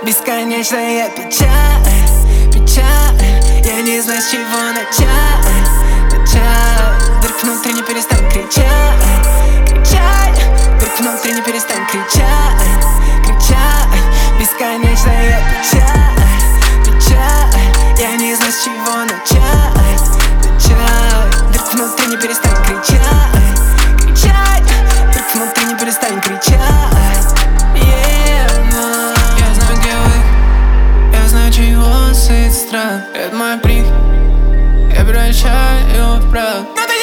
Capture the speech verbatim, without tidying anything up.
Бесконечная печаль, печаль. Я не знаю, с чего начать, начать. Вдруг внутри не перестань кричать, кричать. Вдруг внутри не перестань кричать, кричать. Бесконечная печаль, печаль. Я не знаю, с чего начать, начать. Вдруг внутри не перестань кричать, кричать. Вдруг внутри не перестань кричать. Чего сыт страх, это мой прих, я превращаю его в прах.